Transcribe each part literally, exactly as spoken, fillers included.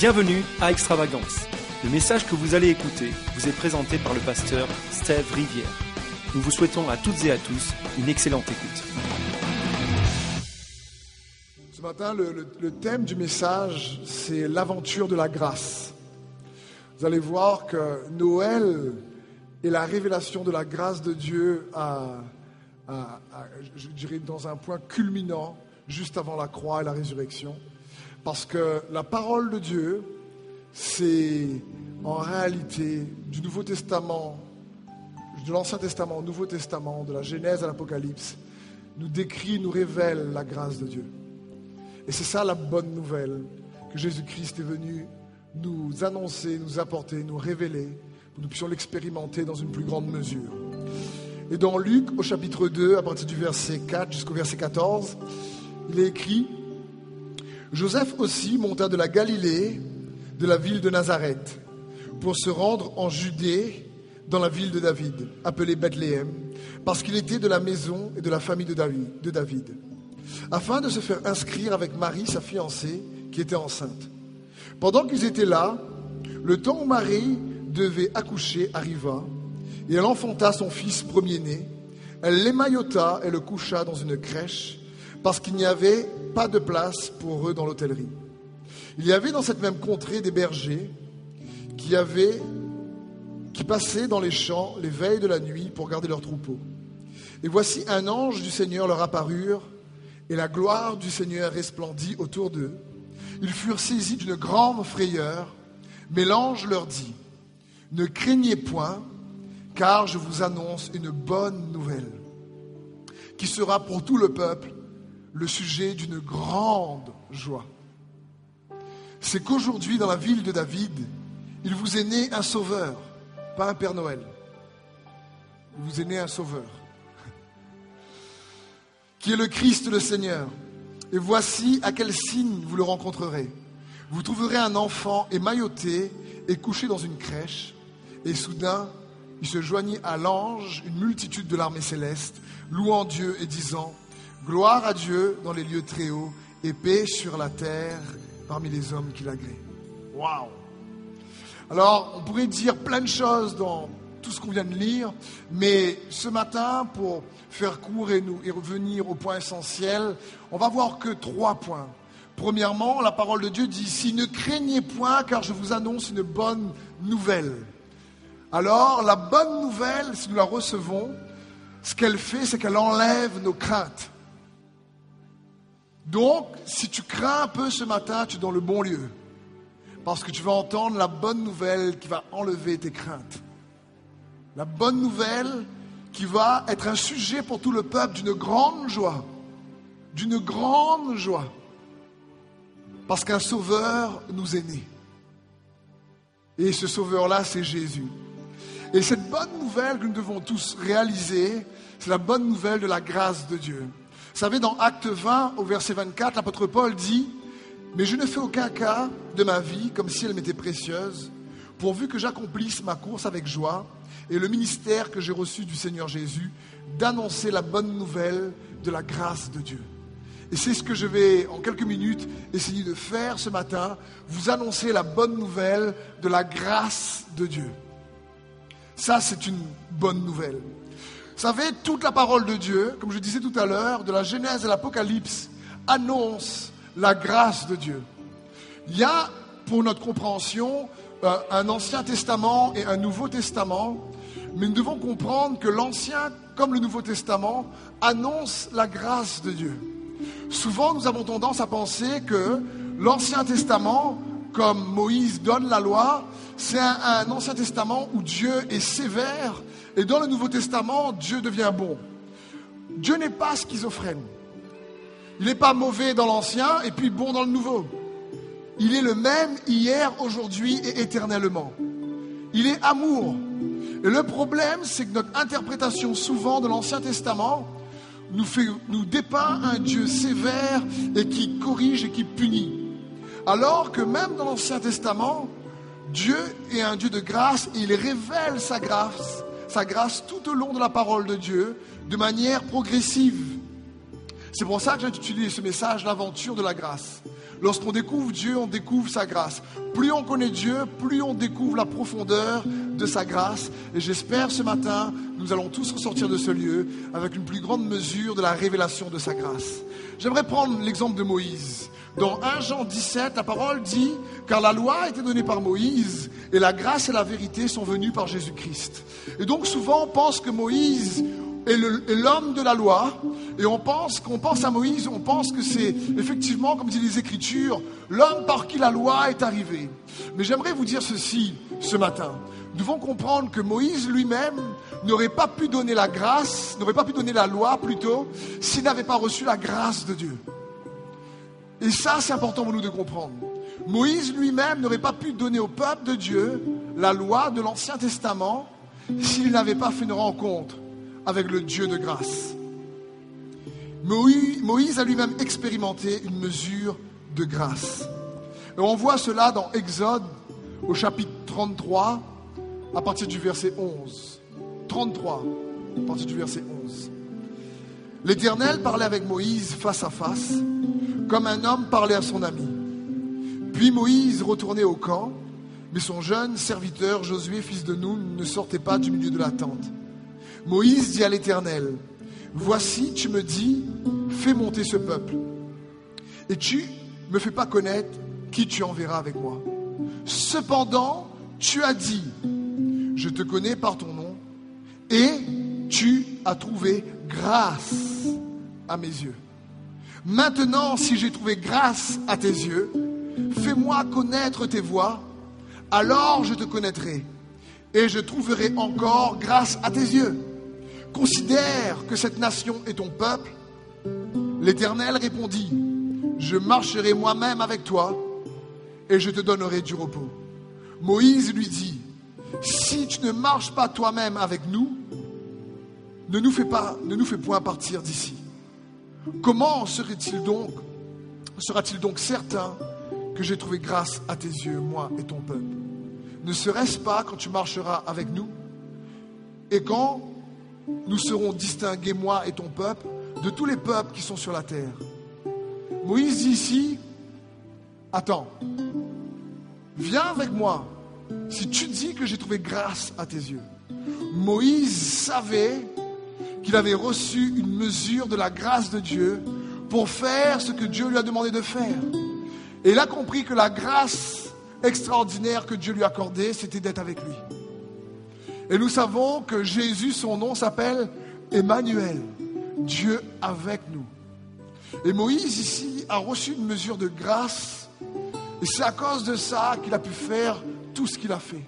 Bienvenue à Extravagance. Le message que vous allez écouter vous est présenté par le pasteur Steve Rivière. Nous vous souhaitons à toutes et à tous une excellente écoute. Ce matin, le, le, le thème du message, c'est l'aventure de la grâce. Vous allez voir que Noël est la révélation de la grâce de Dieu à, à, à, je dirais, dans un point culminant, juste avant la croix et la résurrection. Parce que la parole de Dieu, c'est en réalité du Nouveau Testament, de l'Ancien Testament au Nouveau Testament, de la Genèse à l'Apocalypse, nous décrit, nous révèle la grâce de Dieu. Et c'est ça la bonne nouvelle, que Jésus-Christ est venu nous annoncer, nous apporter, nous révéler, pour que nous puissions l'expérimenter dans une plus grande mesure. Et dans Luc, au chapitre deux, à partir du verset quatre jusqu'au verset quatorze, il est écrit: Joseph aussi monta de la Galilée, de la ville de Nazareth, pour se rendre en Judée, dans la ville de David, appelée Bethléem, parce qu'il était de la maison et de la famille de David, de David, afin de se faire inscrire avec Marie, sa fiancée, qui était enceinte. Pendant qu'ils étaient là, le temps où Marie devait accoucher arriva, et elle enfanta son fils premier-né. Elle l'émaillota et le coucha dans une crèche, parce qu'il n'y avait pas de place pour eux dans l'hôtellerie. Il y avait dans cette même contrée des bergers qui, avaient, qui passaient dans les champs les veilles de la nuit pour garder leurs troupeaux. Et voici un ange du Seigneur leur apparut, et la gloire du Seigneur resplendit autour d'eux. Ils furent saisis d'une grande frayeur, mais l'ange leur dit: Ne craignez point, car je vous annonce une bonne nouvelle, qui sera pour tout le peuple le sujet d'une grande joie. C'est qu'aujourd'hui, dans la ville de David, il vous est né un sauveur, pas un Père Noël. Il vous est né un sauveur, qui est le Christ le Seigneur. Et voici à quel signe vous le rencontrerez. Vous trouverez un enfant émailloté et couché dans une crèche. Et soudain, il se joignit à l'ange une multitude de l'armée céleste, louant Dieu et disant: Gloire à Dieu dans les lieux très hauts et paix sur la terre parmi les hommes qui l'agréent. Waouh! Alors, on pourrait dire plein de choses dans tout ce qu'on vient de lire, mais ce matin, pour faire court et, nous, et revenir au point essentiel, on va voir que trois points. Premièrement, la parole de Dieu dit ici: Ne craignez point, car je vous annonce une bonne nouvelle. Alors, la bonne nouvelle, si nous la recevons, ce qu'elle fait, c'est qu'elle enlève nos craintes. Donc, si tu crains un peu ce matin, tu es dans le bon lieu. Parce que tu vas entendre la bonne nouvelle qui va enlever tes craintes. La bonne nouvelle qui va être un sujet pour tout le peuple d'une grande joie. D'une grande joie. Parce qu'un sauveur nous est né. Et ce sauveur-là, c'est Jésus. Et cette bonne nouvelle que nous devons tous réaliser, c'est la bonne nouvelle de la grâce de Dieu. Vous savez, dans Acte vingt, au verset vingt-quatre, l'apôtre Paul dit: Mais je ne fais aucun cas de ma vie comme si elle m'était précieuse, pourvu que j'accomplisse ma course avec joie et le ministère que j'ai reçu du Seigneur Jésus, d'annoncer la bonne nouvelle de la grâce de Dieu. Et c'est ce que je vais, en quelques minutes, essayer de faire ce matin, vous annoncer la bonne nouvelle de la grâce de Dieu. Ça, c'est une bonne nouvelle. Vous savez, toute la parole de Dieu, comme je disais tout à l'heure, de la Genèse à l'Apocalypse, annonce la grâce de Dieu. Il y a, pour notre compréhension, un Ancien Testament et un Nouveau Testament, mais nous devons comprendre que l'Ancien, comme le Nouveau Testament, annonce la grâce de Dieu. Souvent, nous avons tendance à penser que l'Ancien Testament, comme Moïse donne la loi, c'est un, un Ancien Testament où Dieu est sévère, et dans le Nouveau Testament, Dieu devient bon. Dieu n'est pas schizophrène. Il n'est pas mauvais dans l'Ancien et puis bon dans le Nouveau. Il est le même hier, aujourd'hui et éternellement. Il est amour. Et le problème, c'est que notre interprétation souvent de l'Ancien Testament nous, fait, nous dépeint un Dieu sévère et qui corrige et qui punit. Alors que même dans l'Ancien Testament, Dieu est un Dieu de grâce et il révèle sa grâce, sa grâce tout au long de la parole de Dieu de manière progressive. C'est pour ça que j'ai utilisé ce message, l'aventure de la grâce. Lorsqu'on découvre Dieu, on découvre sa grâce. Plus on connaît Dieu, plus on découvre la profondeur de sa grâce. Et j'espère ce matin, nous allons tous ressortir de ce lieu avec une plus grande mesure de la révélation de sa grâce. J'aimerais prendre l'exemple de Moïse. Dans premier Jean dix-sept, la parole dit « Car la loi a été donnée par Moïse, et la grâce et la vérité sont venues par Jésus-Christ. » Et donc souvent on pense que Moïse est, le, est l'homme de la loi, et on pense, qu'on pense à Moïse, on pense que c'est effectivement, comme disent les Écritures, l'homme par qui la loi est arrivée. Mais j'aimerais vous dire ceci ce matin. Nous devons comprendre que Moïse lui-même n'aurait pas pu donner la grâce, n'aurait pas pu donner la loi plutôt, s'il n'avait pas reçu la grâce de Dieu. Et ça, c'est important pour nous de comprendre. Moïse lui-même n'aurait pas pu donner au peuple de Dieu la loi de l'Ancien Testament s'il n'avait pas fait une rencontre avec le Dieu de grâce. Moïse a lui-même expérimenté une mesure de grâce. Et on voit cela dans Exode au chapitre trente-trois à partir du verset onze. trente-trois à partir du verset onze. L'Éternel parlait avec Moïse face à face, comme un homme parlait à son ami. Puis Moïse retournait au camp, mais son jeune serviteur Josué, fils de Nun, ne sortait pas du milieu de la tente. Moïse dit à l'Éternel, « Voici, tu me dis, fais monter ce peuple, et tu me fais pas connaître qui tu enverras avec moi. Cependant, tu as dit, je te connais par ton nom, et tu as trouvé grâce à mes yeux. Maintenant, si j'ai trouvé grâce à tes yeux, fais-moi connaître tes voies, alors je te connaîtrai, et je trouverai encore grâce à tes yeux. Considère que cette nation est ton peuple. » L'Éternel répondit, « Je marcherai moi-même avec toi, et je te donnerai du repos. » Moïse lui dit, « Si tu ne marches pas toi-même avec nous, ne nous fais pas, ne nous fais point partir d'ici. Comment serait-il donc, sera-t-il donc certain que j'ai trouvé grâce à tes yeux, moi et ton peuple? Ne serait-ce pas quand tu marcheras avec nous, et quand nous serons distingués, moi et ton peuple, de tous les peuples qui sont sur la terre? » Moïse dit ici, attends, viens avec moi si tu dis que j'ai trouvé grâce à tes yeux. Moïse savait qu'il avait reçu une mesure de la grâce de Dieu pour faire ce que Dieu lui a demandé de faire. Et il a compris que la grâce extraordinaire que Dieu lui accordait, c'était d'être avec lui. Et nous savons que Jésus, son nom s'appelle Emmanuel, Dieu avec nous. Et Moïse ici a reçu une mesure de grâce, et c'est à cause de ça qu'il a pu faire tout ce qu'il a fait.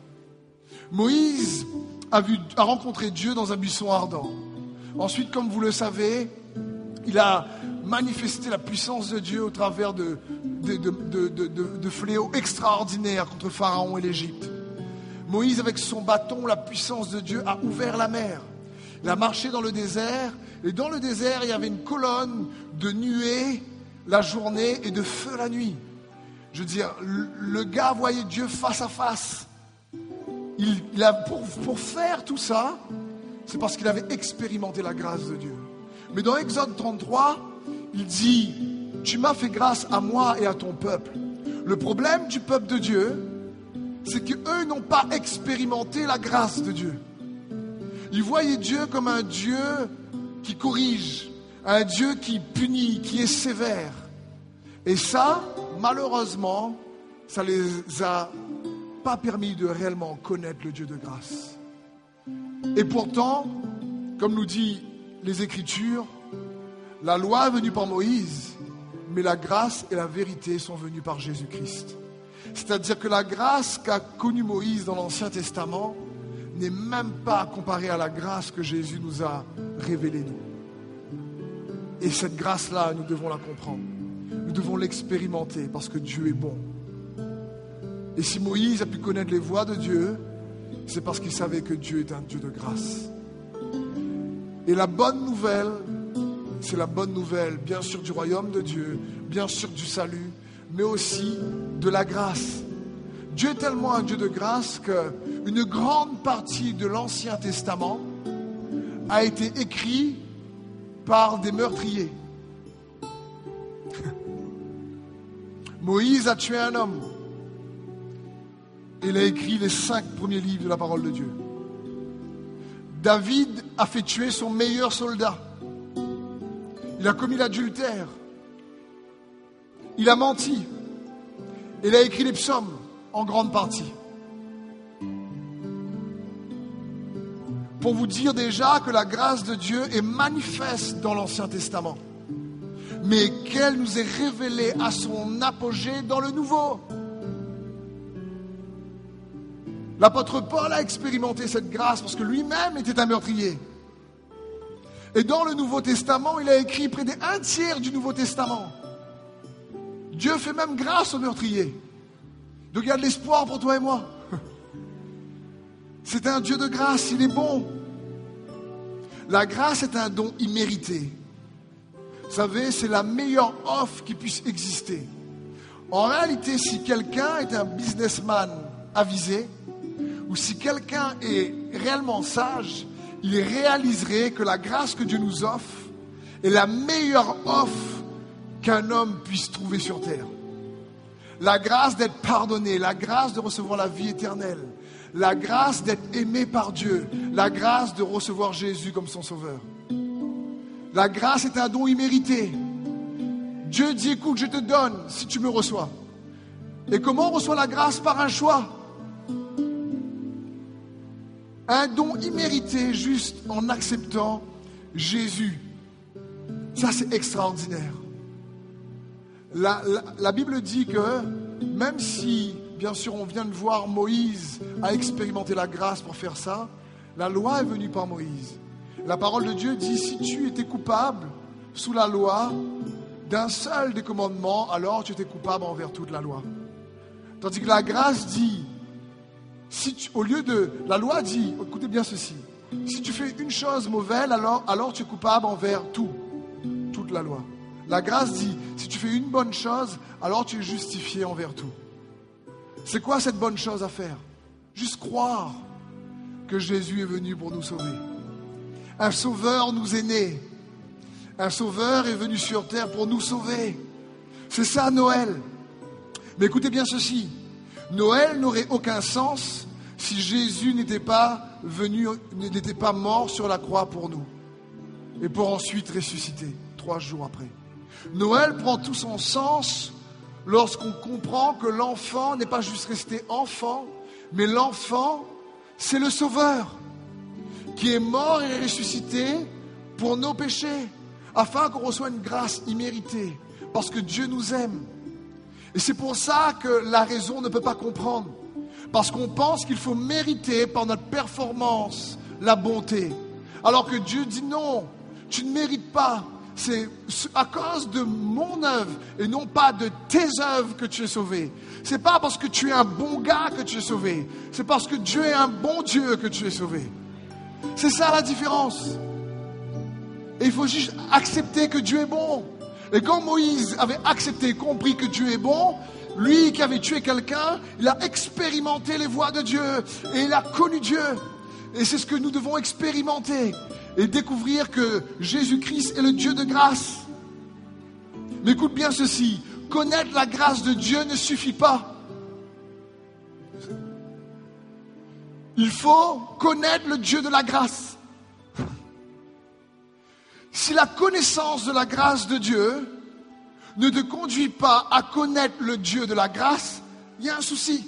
Moïse a, vu, a rencontré Dieu dans un buisson ardent. Ensuite, comme vous le savez, il a manifesté la puissance de Dieu au travers de, de, de, de, de, de, de fléaux extraordinaires contre Pharaon et l'Égypte. Moïse, avec son bâton, la puissance de Dieu, a ouvert la mer. Il a marché dans le désert, et dans le désert, il y avait une colonne de nuées la journée et de feu la nuit. Je veux dire, le, le gars voyait Dieu face à face. Il, il a, pour, pour faire tout ça, c'est parce qu'il avait expérimenté la grâce de Dieu. Mais dans Exode trente-trois, il dit, « Tu m'as fait grâce à moi et à ton peuple. » Le problème du peuple de Dieu, c'est qu'eux n'ont pas expérimenté la grâce de Dieu. Ils voyaient Dieu comme un Dieu qui corrige, un Dieu qui punit, qui est sévère. Et ça, malheureusement, ça ne les a pas permis de réellement connaître le Dieu de grâce. Et pourtant, comme nous dit les Écritures, la loi est venue par Moïse, mais la grâce et la vérité sont venues par Jésus-Christ. C'est-à-dire que la grâce qu'a connue Moïse dans l'Ancien Testament n'est même pas comparée à la grâce que Jésus nous a révélée, nous. Et cette grâce-là, nous devons la comprendre. Nous devons l'expérimenter parce que Dieu est bon. Et si Moïse a pu connaître les voies de Dieu, c'est parce qu'il savait que Dieu est un Dieu de grâce. Et la bonne nouvelle, c'est la bonne nouvelle, bien sûr, du royaume de Dieu, bien sûr du salut, mais aussi de la grâce. Dieu est tellement un Dieu de grâce qu'une grande partie de l'Ancien Testament a été écrite par des meurtriers. Moïse a tué un homme. Il a écrit les cinq premiers livres de la parole de Dieu. David a fait tuer son meilleur soldat. Il a commis l'adultère. Il a menti. Il a écrit les psaumes en grande partie. Pour vous dire déjà que la grâce de Dieu est manifeste dans l'Ancien Testament, mais qu'elle nous est révélée à son apogée dans le Nouveau. L'apôtre Paul a expérimenté cette grâce parce que lui-même était un meurtrier. Et dans le Nouveau Testament, il a écrit près d'un tiers du Nouveau Testament. Dieu fait même grâce aux meurtriers. Donc il y a de l'espoir pour toi et moi. C'est un Dieu de grâce, il est bon. La grâce est un don immérité. Vous savez, c'est la meilleure offre qui puisse exister. En réalité, si quelqu'un est un businessman avisé, ou si quelqu'un est réellement sage, il réaliserait que la grâce que Dieu nous offre est la meilleure offre qu'un homme puisse trouver sur terre. La grâce d'être pardonné, la grâce de recevoir la vie éternelle, la grâce d'être aimé par Dieu, la grâce de recevoir Jésus comme son sauveur. La grâce est un don immérité. Dieu dit, écoute, je te donne si tu me reçois. Et comment on reçoit la grâce? Par un choix. Un don immérité juste en acceptant Jésus. Ça, c'est extraordinaire. La, la, la Bible dit que même si, bien sûr, on vient de voir Moïse a expérimenté la grâce pour faire ça, la loi est venue par Moïse. La parole de Dieu dit, si tu étais coupable sous la loi d'un seul des commandements, alors tu étais coupable envers toute la loi. Tandis que la grâce dit, si tu, au lieu de... La loi dit, écoutez bien ceci, si tu fais une chose mauvaise, alors, alors tu es coupable envers tout, toute la loi. La grâce dit, si tu fais une bonne chose, alors tu es justifié envers tout. C'est quoi cette bonne chose à faire? Juste croire que Jésus est venu pour nous sauver. Un sauveur nous est né. Un sauveur est venu sur terre pour nous sauver. C'est ça Noël. Mais écoutez bien ceci. Noël n'aurait aucun sens si Jésus n'était pas venu, n'était pas mort sur la croix pour nous. Et pour ensuite ressusciter, trois jours après. Noël prend tout son sens lorsqu'on comprend que l'enfant n'est pas juste resté enfant, mais l'enfant, c'est le Sauveur qui est mort et ressuscité pour nos péchés, afin qu'on reçoive une grâce imméritée, parce que Dieu nous aime. Et c'est pour ça que la raison ne peut pas comprendre, parce qu'on pense qu'il faut mériter par notre performance la bonté, alors que Dieu dit non, tu ne mérites pas. C'est à cause de mon œuvre et non pas de tes œuvres que tu es sauvé. C'est pas parce que tu es un bon gars que tu es sauvé. C'est parce que Dieu est un bon Dieu que tu es sauvé. C'est ça la différence. Et il faut juste accepter que Dieu est bon. Et quand Moïse avait accepté et compris que Dieu est bon, lui qui avait tué quelqu'un, il a expérimenté les voies de Dieu et il a connu Dieu. Et c'est ce que nous devons expérimenter. Et découvrir que Jésus-Christ est le Dieu de grâce. Mais écoute bien ceci, connaître la grâce de Dieu ne suffit pas. Il faut connaître le Dieu de la grâce. Si la connaissance de la grâce de Dieu ne te conduit pas à connaître le Dieu de la grâce, il y a un souci.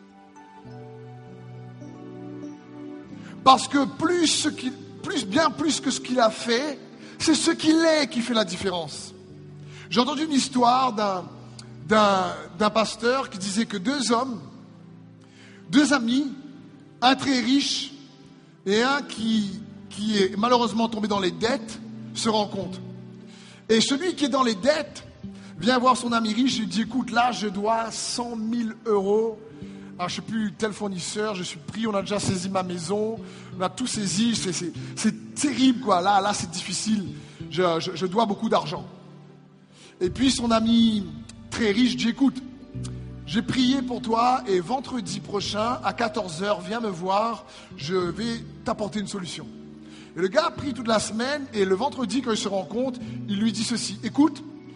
Parce que plus ce qu'il Plus, bien plus que ce qu'il a fait, c'est ce qu'il est qui fait la différence. J'ai entendu une histoire d'un, d'un, d'un pasteur qui disait que deux hommes, deux amis, un très riche et un qui, qui est malheureusement tombé dans les dettes, se rencontrent. Et celui qui est dans les dettes vient voir son ami riche et lui dit, écoute, là je dois cent mille euros. Alors, je ne sais plus, tel fournisseur, je suis pris, on a déjà saisi ma maison, on a tout saisi, c'est, c'est, c'est terrible quoi, là, là c'est difficile, je, je, je dois beaucoup d'argent. Et puis son ami très riche dit, écoute, j'ai prié pour toi et vendredi prochain à quatorze heures, viens me voir, je vais t'apporter une solution. Et le gars a pris toute la semaine et le vendredi quand il se rencontre, il lui dit ceci, écoute,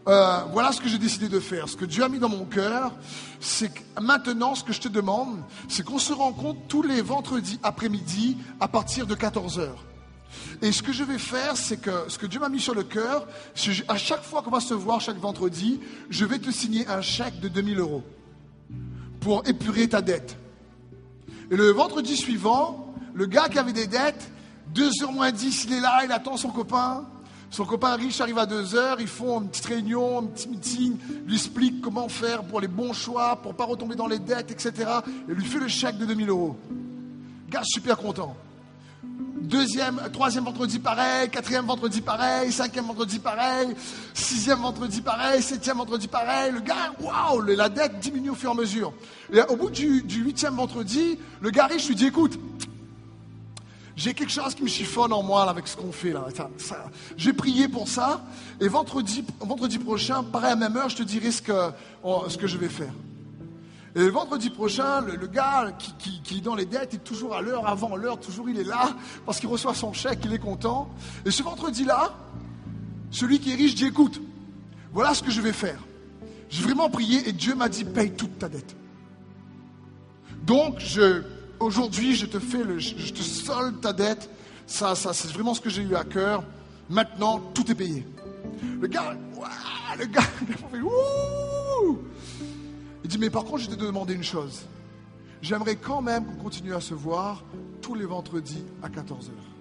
euh, voilà ce que j'ai décidé de faire. Ce que Dieu a mis dans mon cœur, c'est que maintenant, ce que je te demande, c'est qu'on se rencontre tous les vendredis après-midi à partir de quatorze heures. Et ce que je vais faire, c'est que ce que Dieu m'a mis sur le cœur, c'est à chaque fois qu'on va se voir, chaque vendredi, je vais te signer un chèque de deux mille euros pour épurer ta dette. Et le vendredi suivant, le gars qui avait des dettes, deux heures moins dix, il est là, il attend son copain. Son copain riche arrive à deux heures, ils font une petite réunion, un petit meeting, lui explique comment faire pour les bons choix, pour ne pas retomber dans les dettes, et cetera. Et lui fait le chèque de deux mille euros. Gars super content. Deuxième, troisième vendredi pareil, quatrième vendredi pareil, cinquième vendredi pareil, sixième vendredi pareil, septième vendredi pareil. Le gars, waouh, la dette diminue au fur et à mesure. Et au bout du, du huitième vendredi, le gars riche lui dit, écoute, j'ai quelque chose qui me chiffonne en moi là, avec ce qu'on fait là. Ça, ça, j'ai prié pour ça, et vendredi, vendredi prochain, pareil à la même heure, je te dirai ce que, ce que je vais faire. Et le vendredi prochain, le, le gars qui, qui, qui est dans les dettes est toujours à l'heure, avant l'heure, toujours il est là, parce qu'il reçoit son chèque, il est content. Et ce vendredi-là, celui qui est riche dit, écoute, voilà ce que je vais faire. J'ai vraiment prié et Dieu m'a dit, paye toute ta dette. Donc, je, aujourd'hui, je te fais le, je te solde ta dette. Ça, ça, c'est vraiment ce que j'ai eu à cœur. Maintenant, tout est payé. Le gars, ouah, le gars, il fait, ouh! Il dit, mais par contre, je t'ai demandé une chose. J'aimerais quand même qu'on continue à se voir tous les vendredis à quatorze heures.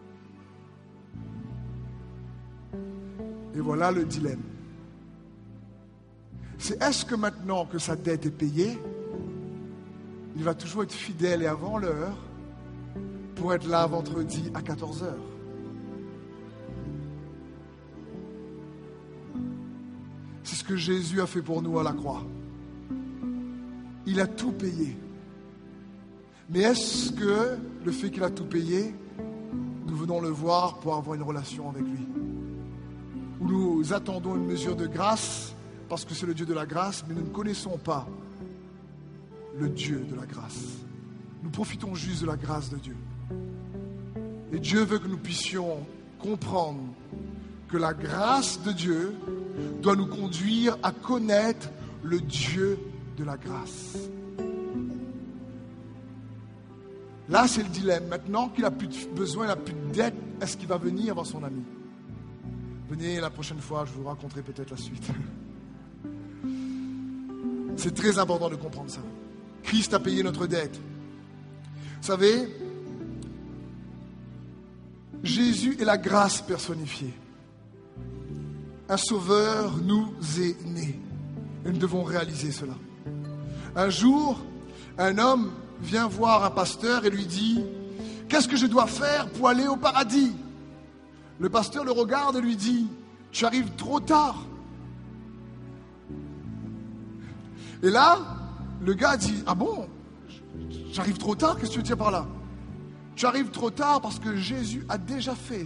Et voilà le dilemme. C'est est-ce que maintenant que sa dette est payée, il va toujours être fidèle et avant l'heure pour être là vendredi à quatorze heures. C'est ce que Jésus a fait pour nous à la croix. Il a tout payé. Mais est-ce que le fait qu'il a tout payé, nous venons le voir pour avoir une relation avec lui? Ou nous attendons une mesure de grâce, parce que c'est le Dieu de la grâce, mais nous ne connaissons pas le Dieu de la grâce. Nous profitons juste de la grâce de Dieu. Et Dieu veut que nous puissions comprendre que la grâce de Dieu doit nous conduire à connaître le Dieu de la grâce. Là, c'est le dilemme. Maintenant qu'il n'a plus de besoin, il n'a plus de dette, est-ce qu'il va venir voir son ami? Venez la prochaine fois, je vous raconterai peut-être la suite. C'est très important de comprendre ça. Christ a payé notre dette. Vous savez, Jésus est la grâce personnifiée. Un sauveur nous est né. Et nous devons réaliser cela. Un jour, un homme vient voir un pasteur et lui dit, « Qu'est-ce que je dois faire pour aller au paradis ?» Le pasteur le regarde et lui dit, « Tu arrives trop tard. » Et là, le gars dit, « Ah bon, j'arrive trop tard, qu'est-ce que tu veux dire par là ?»« Tu arrives trop tard parce que Jésus a déjà fait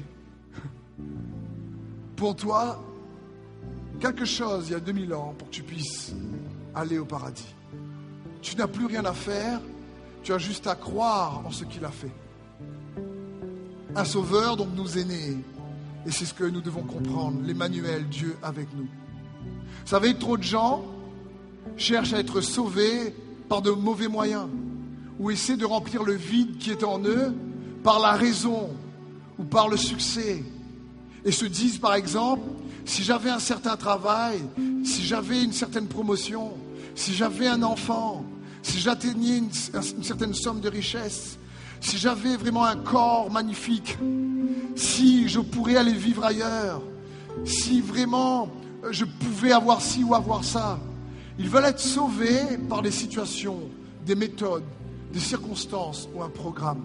pour toi quelque chose il y a deux mille ans pour que tu puisses aller au paradis. Tu n'as plus rien à faire, tu as juste à croire en ce qu'il a fait. » Un sauveur donc nous est né, et c'est ce que nous devons comprendre, l'Emmanuel, Dieu avec nous. Vous savez, trop de gens cherchent à être sauvés par de mauvais moyens, ou essaient de remplir le vide qui est en eux par la raison ou par le succès, et se disent par exemple, si j'avais un certain travail, si j'avais une certaine promotion, si j'avais un enfant, si j'atteignais une, une certaine somme de richesse, si j'avais vraiment un corps magnifique, si je pourrais aller vivre ailleurs, si vraiment je pouvais avoir ci ou avoir ça. Ils veulent être sauvés par des situations, des méthodes, des circonstances ou un programme.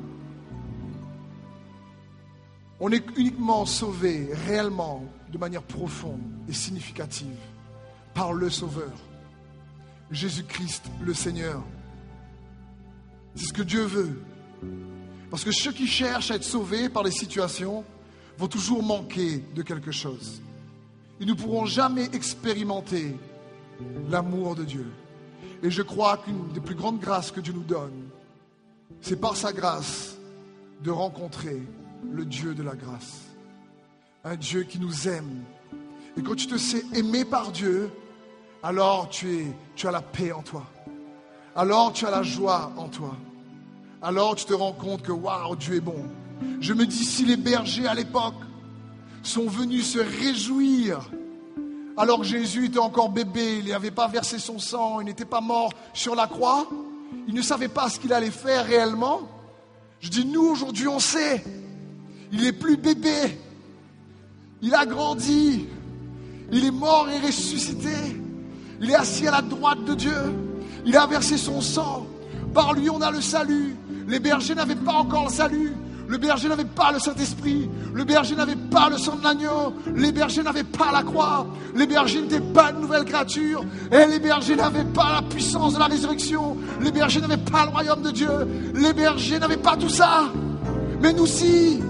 On est uniquement sauvé réellement de manière profonde et significative par le Sauveur, Jésus-Christ le Seigneur. C'est ce que Dieu veut. Parce que ceux qui cherchent à être sauvés par les situations vont toujours manquer de quelque chose. Ils ne pourront jamais expérimenter l'amour de Dieu. Et je crois qu'une des plus grandes grâces que Dieu nous donne, c'est par sa grâce de rencontrer le Dieu de la grâce. Un Dieu qui nous aime Et quand tu te sais aimé par Dieu, alors tu, es, tu as la paix en toi. Alors tu as la joie en toi. Alors tu te rends compte que waouh, Dieu est bon. Je me dis, si les bergers à l'époque sont venus se réjouir alors que Jésus était encore bébé, il n'avait pas versé son sang, il n'était pas mort sur la croix, il ne savait pas ce qu'il allait faire réellement. Je dis, nous aujourd'hui on sait, il n'est plus bébé, il a grandi, il est mort et ressuscité, il est assis à la droite de Dieu, il a versé son sang, par lui on a le salut. Les bergers n'avaient pas encore le salut. Le berger n'avait pas le Saint-Esprit. Le berger n'avait pas le sang de l'agneau. Les bergers n'avaient pas la croix. Les bergers n'étaient pas une nouvelle créature. Et les bergers n'avaient pas la puissance de la résurrection. Les bergers n'avaient pas le royaume de Dieu. Les bergers n'avaient pas tout ça. Mais nous si.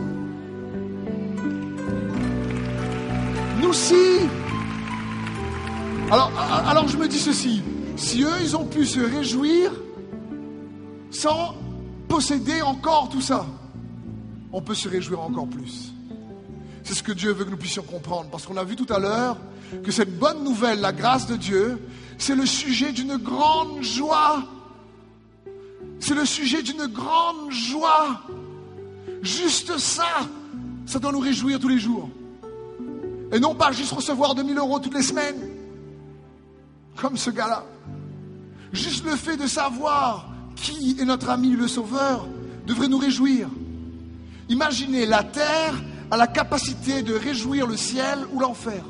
Nous si. Alors, alors je me dis ceci. Si eux, ils ont pu se réjouir sans posséder encore tout ça, on peut se réjouir encore plus. C'est ce que Dieu veut que nous puissions comprendre. Parce qu'on a vu tout à l'heure que cette bonne nouvelle, la grâce de Dieu, c'est le sujet d'une grande joie. C'est le sujet d'une grande joie. Juste ça, ça doit nous réjouir tous les jours. Et non pas juste recevoir deux mille euros toutes les semaines, comme ce gars-là. Juste le fait de savoir qui est notre ami le Sauveur devrait nous réjouir. Imaginez, la terre a la capacité de réjouir le ciel ou l'enfer.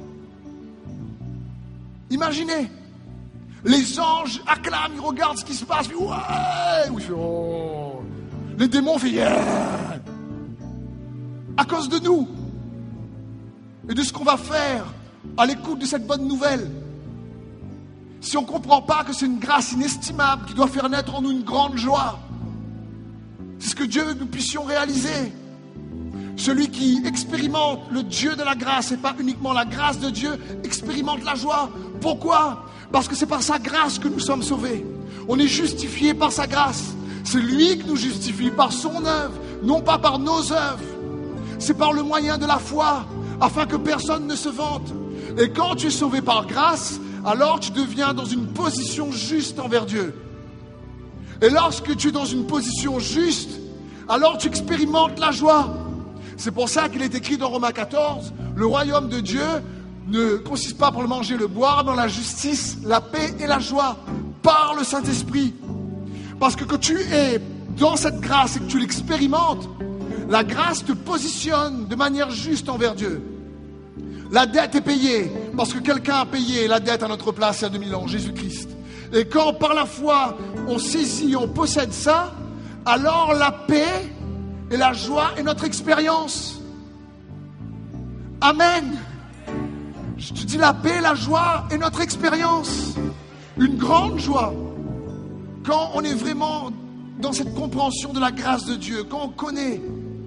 Imaginez, les anges acclament, ils regardent ce qui se passe, puis ouais, oui, oh. Les démons font yeah, à cause de nous et de ce qu'on va faire à l'écoute de cette bonne nouvelle. Si on ne comprend pas que c'est une grâce inestimable qui doit faire naître en nous une grande joie, c'est ce que Dieu veut que nous puissions réaliser. Celui qui expérimente le Dieu de la grâce, et pas uniquement la grâce de Dieu, expérimente la joie. Pourquoi? Parce que c'est par sa grâce que nous sommes sauvés. On est justifiés par sa grâce. C'est lui qui nous justifie par son œuvre, non pas par nos œuvres. C'est par le moyen de la foi, afin que personne ne se vante. Et quand tu es sauvé par grâce, alors tu deviens dans une position juste envers Dieu. Et lorsque tu es dans une position juste, alors tu expérimentes la joie. C'est pour ça qu'il est écrit dans Romains quatorze, le royaume de Dieu ne consiste pas pour le manger et le boire, mais dans la justice, la paix et la joie, par le Saint-Esprit. Parce que quand tu es dans cette grâce et que tu l'expérimentes, la grâce te positionne de manière juste envers Dieu. La dette est payée, parce que quelqu'un a payé la dette à notre place il y a deux mille ans, Jésus-Christ. Et quand par la foi, on saisit, on possède ça, alors la paix et la joie est notre expérience. Amen. Je te dis, la paix, la joie est notre expérience. Une grande joie. Quand on est vraiment dans cette compréhension de la grâce de Dieu, quand on connaît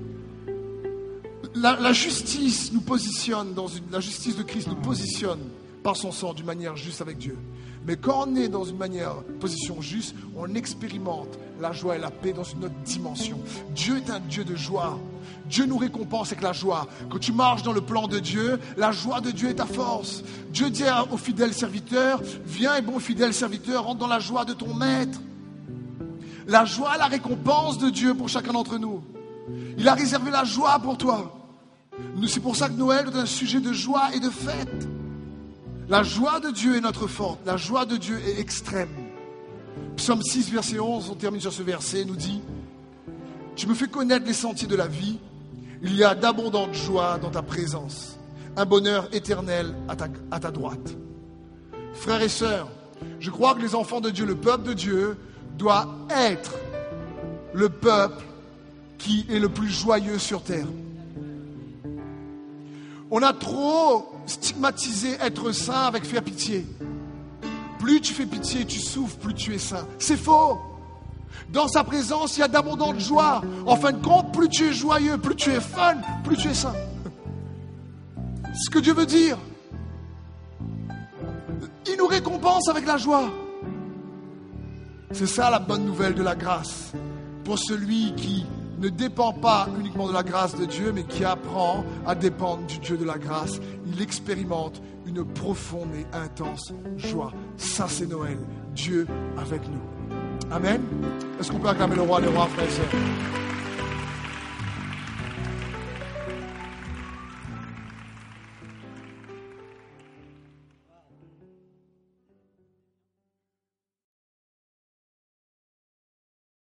la, la justice nous positionne dans une, la justice de Christ nous positionne par son sang d'une manière juste avec Dieu. Mais quand on est dans une manière, position juste, on expérimente la joie et la paix dans une autre dimension. Dieu est un Dieu de joie. Dieu nous récompense avec la joie. Quand tu marches dans le plan de Dieu, la joie de Dieu est ta force. Dieu dit aux fidèles serviteurs, viens et bon fidèle serviteur, rentre dans la joie de ton maître. La joie, la récompense de Dieu pour chacun d'entre nous. Il a réservé la joie pour toi. C'est pour ça que Noël est un sujet de joie et de fête. La joie de Dieu est notre force. La joie de Dieu est extrême. Psaume six, verset onze, on termine sur ce verset, nous dit « Tu me fais connaître les sentiers de la vie. Il y a d'abondantes joies dans ta présence. Un bonheur éternel à ta, à ta droite. » Frères et sœurs, je crois que les enfants de Dieu, le peuple de Dieu, doit être le peuple qui est le plus joyeux sur terre. On a trop stigmatisé être saint avec faire pitié. Plus tu fais pitié, tu souffres, plus tu es saint. C'est faux. Dans sa présence, il y a d'abondantes joies. En fin de compte, plus tu es joyeux, plus tu es fun, plus tu es saint. C'est ce que Dieu veut dire. Il nous récompense avec la joie. C'est ça la bonne nouvelle de la grâce. Pour celui qui ne dépend pas uniquement de la grâce de Dieu, mais qui apprend à dépendre du Dieu de la grâce, il expérimente une profonde et intense joie. Ça, c'est Noël. Dieu avec nous. Amen. Est-ce qu'on peut acclamer le roi des rois, frères et sœurs?